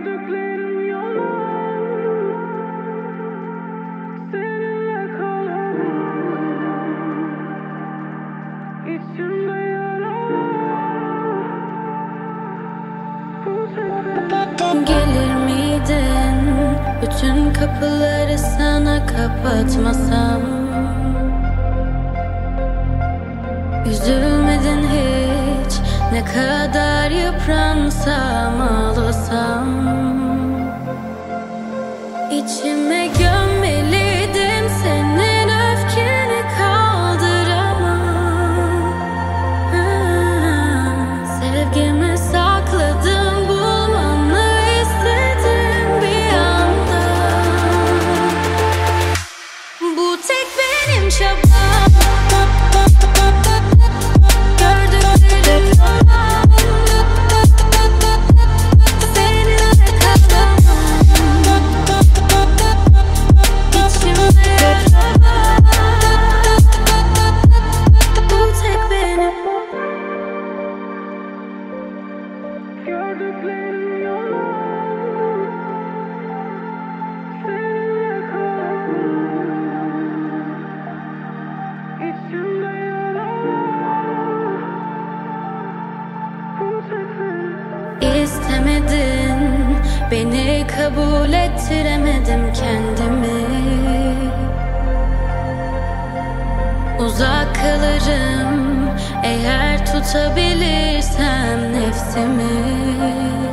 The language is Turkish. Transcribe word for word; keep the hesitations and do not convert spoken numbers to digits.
Gördüklerim yalan, seninle kalan, içimde yara, bu sefer. Gelir miydin bütün kapıları sana kapatmasam? Üzülmedin hiç, ne kadar yıpransam ağlasam. İçime gömmeliydim senin öfkeni kaldıramam. Ha, sevgimi sakladım, bulmanı istedim bir anda. Bu tek benim çabam. Gördüklerim yalan, seninle kalamam. İçimde yara, bu tek benim. Gördüklerim yalan, seninle kalan, içimde yara, bu sefer. İstemedin beni, kabul ettiremedim kendimi. Uzak kalırım eğer tutabilirsem nefsimi.